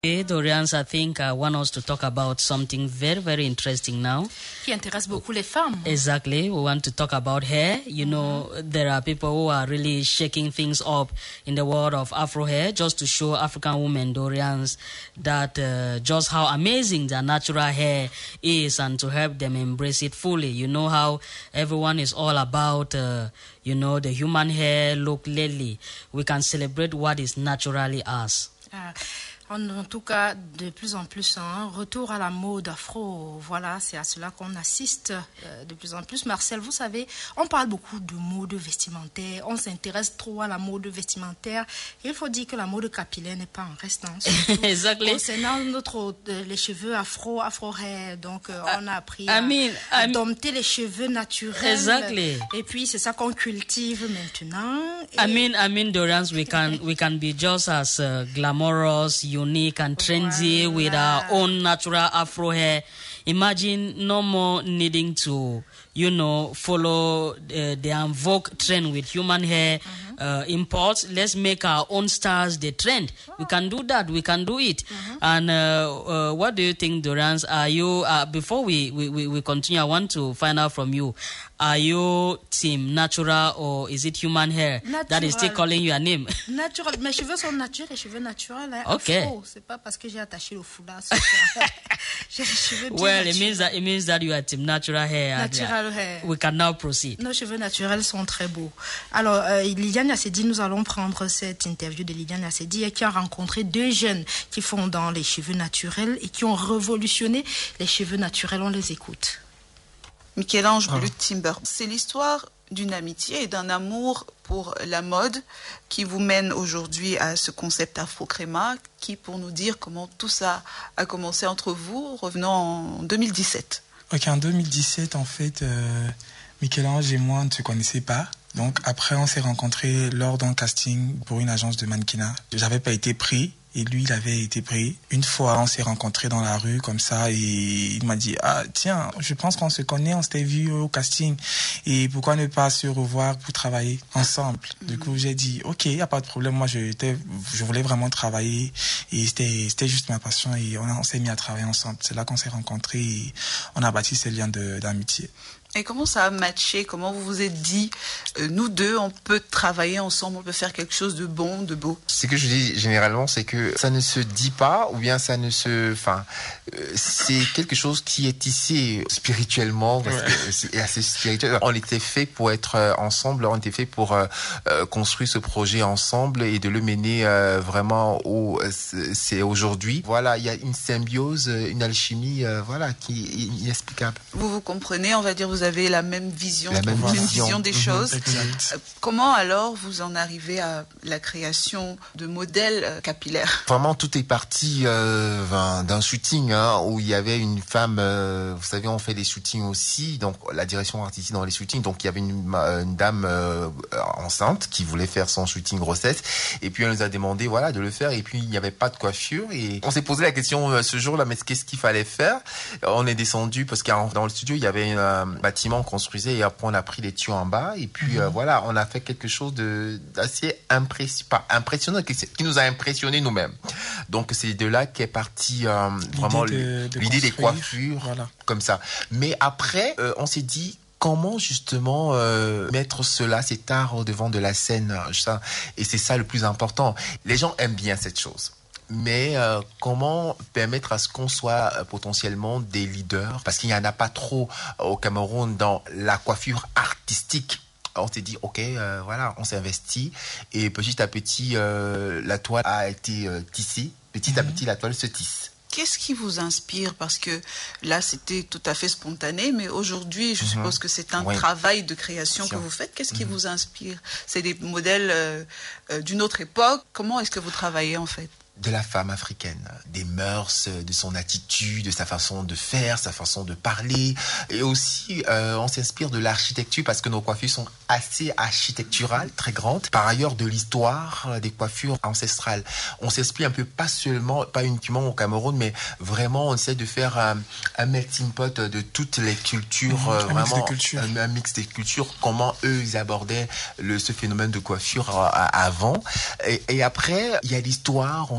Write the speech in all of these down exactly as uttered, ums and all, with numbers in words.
Okay, Dorians, I think I want us to talk about something very, very interesting now. Qui intéresse beaucoup les femmes. Exactly. We want to talk about hair. You mm-hmm. know, there are people who are really shaking things up in the world of Afro hair just to show African women, Dorians, that uh, just how amazing their natural hair is and to help them embrace it fully. You know how everyone is all about, uh, you know, the human hair look lately. We can celebrate what is naturally us. Uh, En tout cas, de plus en plus, un hein, retour à la mode afro. Voilà, c'est à cela qu'on assiste euh, de plus en plus. Marcel, vous savez, on parle beaucoup de mode vestimentaire. On s'intéresse trop à la mode vestimentaire. Il faut dire que la mode capillaire n'est pas en reste. Hein, exactly. Concernant notre, euh, les cheveux afro, afro-hair. Donc, euh, on a appris I à, mean, à I dompter les cheveux naturels. Exactly. Et puis, c'est ça qu'on cultive maintenant. Et... I mean, I mean, Dorians, we can, we can be just as uh, glamorous, unique and trendy voilà. With our own natural afro hair. Imagine no more needing to, you know, follow uh, the en vogue trend with human hair mm-hmm. uh, imports. Let's make our own stars the trend. Oh. We can do that. We can do it. Mm-hmm. And uh, uh, what do you think, Dorians? Are you, uh, before we, we, we continue, I want to find out from you. Are you team natural or is it human hair natural. That is still calling you a name? Natural. Mes cheveux sont naturels, les cheveux naturels. Hein, okay. Afro. C'est pas parce que j'ai attaché le foulard. J'ai les cheveux bien well, naturels. it means that it means that you are team natural hair. Natural and, uh, hair. We can now proceed. Nos cheveux naturels sont très beaux. Alors, euh, Liliane Assedi, nous allons prendre cette interview de Liliane Assedi qui a rencontré deux jeunes qui font dans les cheveux naturels et qui ont révolutionné les cheveux naturels. On les écoute. Michel-Ange ah. Timber, c'est l'histoire d'une amitié et d'un amour pour la mode qui vous mène aujourd'hui à ce concept Afro-Créma qui, pour nous dire comment tout ça a commencé entre vous, revenons en deux mille dix-sept. Ok, en deux mille dix-sept, en fait, euh, Michel-Ange et moi, on ne se connaissait pas. Donc après, on s'est rencontrés lors d'un casting pour une agence de mannequinat. J'avais pas été pris. Et lui, il avait été pris. Une fois, on s'est rencontrés dans la rue, comme ça, et il m'a dit, ah, tiens, je pense qu'on se connaît, on s'était vu au casting. Et pourquoi ne pas se revoir pour travailler ensemble? Mm-hmm. Du coup, j'ai dit, ok, il n'y a pas de problème. Moi, je, je voulais vraiment travailler. Et c'était, c'était juste ma passion. Et on, on s'est mis à travailler ensemble. C'est là qu'on s'est rencontrés et on a bâti ce lien de, d'amitié. Et comment ça a matché? Comment vous vous êtes dit, euh, nous deux, on peut travailler ensemble, on peut faire quelque chose de bon, de beau? Ce que je dis généralement, c'est que ça ne se dit pas, ou bien ça ne se... Enfin, euh, c'est quelque chose qui est tissé spirituellement, parce ouais. que c'est assez spirituel. On était fait pour être ensemble, on était fait pour euh, construire ce projet ensemble et de le mener euh, vraiment au... C'est aujourd'hui. Voilà, il y a une symbiose, une alchimie, euh, voilà, qui est inexplicable. Vous vous comprenez, on va dire, vous Vous avez la même vision, la même, même vision. vision des mmh, choses. Exact. Comment alors vous en arrivez à la création de modèles capillaires? Vraiment, tout est parti euh, d'un shooting hein, où il y avait une femme. Euh, vous savez, on fait des shootings aussi, donc la direction artistique dans les shootings. Donc il y avait une, une dame euh, enceinte qui voulait faire son shooting grossesse, et puis elle nous a demandé voilà de le faire. Et puis il n'y avait pas de coiffure et on s'est posé la question euh, ce jour-là, mais qu'est-ce qu'il fallait faire? On est descendu parce que dans le studio il y avait une euh, bâtiment construisait et après on a pris les tuyaux en bas et puis mmh. euh, voilà on a fait quelque chose de d'assez impressi- pas impressionnant qui, qui nous a impressionné nous-mêmes. Donc c'est de là qu'est partie euh, vraiment de, de l'idée des coiffures voilà. Comme ça. Mais après euh, on s'est dit comment justement euh, mettre cela, cet art au devant de la scène ça, et c'est ça le plus important. Les gens aiment bien cette chose. Mais euh, comment permettre à ce qu'on soit euh, potentiellement des leaders? Parce qu'il n'y en a pas trop euh, au Cameroun dans la coiffure artistique. On s'est dit, ok, euh, voilà, on s'est investi. Et petit à petit, euh, la toile a été euh, tissée. Petit mmh. à petit, la toile se tisse. Qu'est-ce qui vous inspire? Parce que là, c'était tout à fait spontané, mais aujourd'hui, je mmh. suppose que c'est un oui. travail de création que vous faites. Qu'est-ce mmh. qui vous inspire? C'est des modèles euh, euh, d'une autre époque. Comment est-ce que vous travaillez en fait? De la femme africaine, des mœurs, de son attitude, de sa façon de faire, sa façon de parler. Et aussi, euh, on s'inspire de l'architecture parce que nos coiffures sont assez architecturales, très grandes. Par ailleurs, de l'histoire des coiffures ancestrales. On s'inspire un peu, pas seulement, pas uniquement au Cameroun, mais vraiment, on essaie de faire un, un melting pot de toutes les cultures. Mmh, un vraiment, mix de cultures. Un, un mix des cultures. Comment eux, ils abordaient le, ce phénomène de coiffure avant. Et, et après, il y a l'histoire. On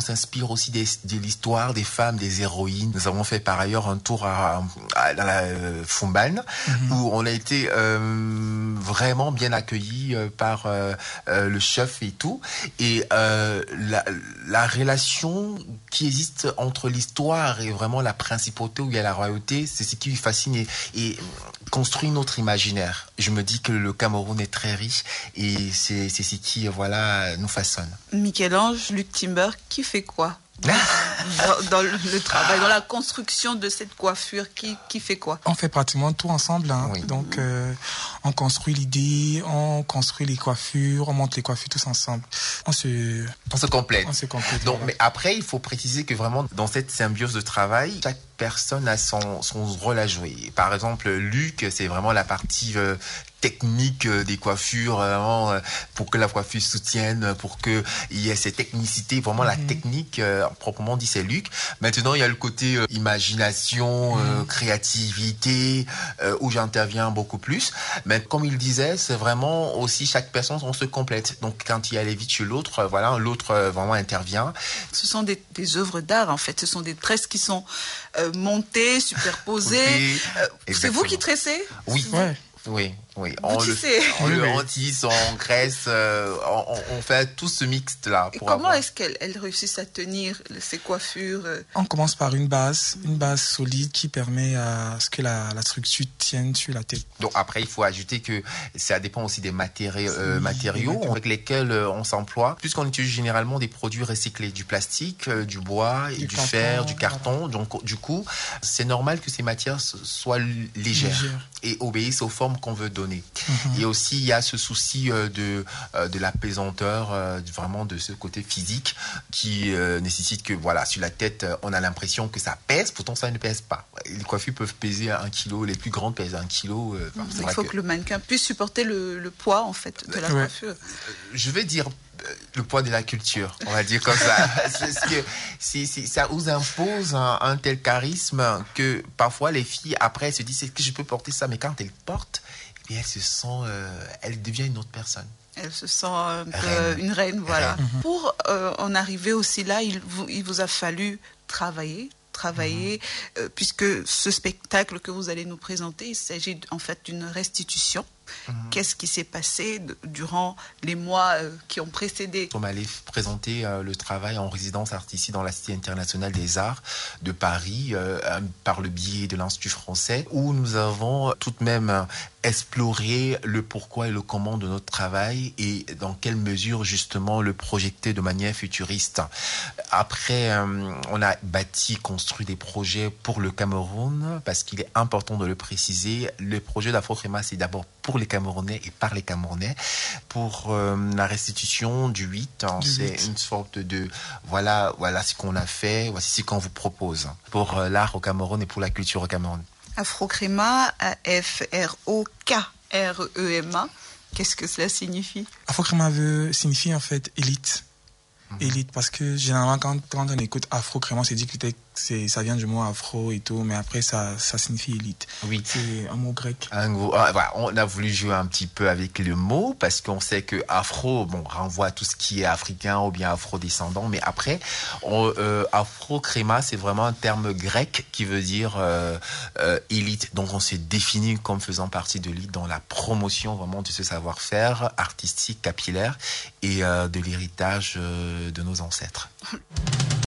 s'inspire aussi des, de l'histoire des femmes, des héroïnes. Nous avons fait par ailleurs un tour à, à, dans la euh, Fumban, mm-hmm. où on a été euh, vraiment bien accueillis euh, par euh, euh, le chef et tout. Et euh, la, la relation qui existe entre l'histoire et vraiment la principauté où il y a la royauté, c'est ce qui lui fascine et, et construit notre imaginaire. Je me dis que le Cameroun est très riche et c'est, c'est ce qui voilà, nous façonne. Michel-Ange, Luc Timber, qui fait quoi dans, dans le travail, dans la construction de cette coiffure, qui, qui fait quoi? On fait pratiquement tout ensemble. Hein. Oui. Donc, euh, on construit l'idée, on construit les coiffures, on monte les coiffures tous ensemble. On se, on se complète. On se complète. Donc, mais après, il faut préciser que vraiment, dans cette symbiose de travail, chaque personne a son, son rôle à jouer. Par exemple, Luc, c'est vraiment la partie euh, technique des coiffures, vraiment, pour que la coiffure soutienne, pour qu'il y ait cette technicité, vraiment mmh. la technique, euh, proprement dit, c'est Luc. Maintenant, il y a le côté euh, imagination, mmh. euh, créativité, euh, où j'interviens beaucoup plus. Mais comme il disait, c'est vraiment aussi chaque personne, on se complète. Donc, quand il y a les vite chez l'autre, euh, voilà, l'autre euh, vraiment intervient. Ce sont des, des œuvres d'art, en fait. Ce sont des tresses qui sont euh, montées, superposées. Okay. Euh, c'est vous qui tressez? Oui. Ouais. Oui, oui. On le, on le rôtisse, on graisse, euh, on, on fait tout ce mixte-là. Et comment avoir... est-ce qu'elles elles réussissent à tenir ces coiffures? On commence par une base, une base solide qui permet à ce que la, la structure tienne sur la tête. Donc après, il faut ajouter que ça dépend aussi des matériaux, euh, oui, matériaux oui. avec lesquels on s'emploie. Puisqu'on utilise généralement des produits recyclés, du plastique, euh, du bois, du, du carton, fer, du carton. Voilà. Donc du coup, c'est normal que ces matières soient légères Légère. et obéissent aux formes qu'on veut donner. Mmh. Et aussi, il y a ce souci euh, de, euh, de la pesanteur, euh, vraiment de ce côté physique qui euh, nécessite que, voilà, sur la tête, euh, on a l'impression que ça pèse, pourtant ça ne pèse pas. Les coiffures peuvent peser un kilo, les plus grandes pèsent un kilo. Euh, mmh. Il faut que... que le mannequin puisse supporter le, le poids, en fait, de la ouais. coiffure. Je vais dire le poids de la culture, on va dire comme ça. Parce que c'est, c'est, ça vous impose un, un tel charisme que parfois les filles, après, elles se disent, est-ce que je peux porter ça? Mais quand elles portent, et elle se sent, euh, elle devient une autre personne. Elle se sent un peu reine. une reine, voilà. Reine. Mm-hmm. Pour euh, en arriver aussi là, il vous, il vous a fallu travailler, travailler, mm-hmm. euh, puisque ce spectacle que vous allez nous présenter, il s'agit en fait d'une restitution. Mmh. Qu'est-ce qui s'est passé de, durant les mois euh, qui ont précédé? On allait présenter euh, le travail en résidence artistique dans la Cité internationale des arts de Paris euh, par le biais de l'Institut français, où nous avons tout de même exploré le pourquoi et le comment de notre travail et dans quelle mesure justement le projeter de manière futuriste. Après, euh, on a bâti, construit des projets pour le Cameroun, parce qu'il est important de le préciser. Le projet d'Afrocréma, c'est d'abord pour les Camerounais et par les Camerounais. Pour euh, la restitution du huit, hein, c'est huit. Une sorte de voilà, voilà ce qu'on a fait, voici ce qu'on vous propose pour euh, l'art au Cameroun et pour la culture au Cameroun. Afrocréma, F R O K R E M A, qu'est-ce que cela signifie? Afrocréma veut, signifie en fait élite. Mm-hmm. Élite, parce que généralement quand, quand on écoute Afrocréma, on s'est dit que c'est, ça vient du mot afro et tout, mais après ça, ça signifie élite. Oui. C'est un mot grec. Un mot, ah, voilà, on a voulu jouer un petit peu avec le mot parce qu'on sait que afro, bon, renvoie à tout ce qui est africain ou bien afro-descendant, mais après, on, euh, afro-créma, c'est vraiment un terme grec qui veut dire euh, euh, élite. Donc on s'est défini comme faisant partie de l'élite dans la promotion vraiment de ce savoir-faire artistique, capillaire et euh, de l'héritage euh, de nos ancêtres.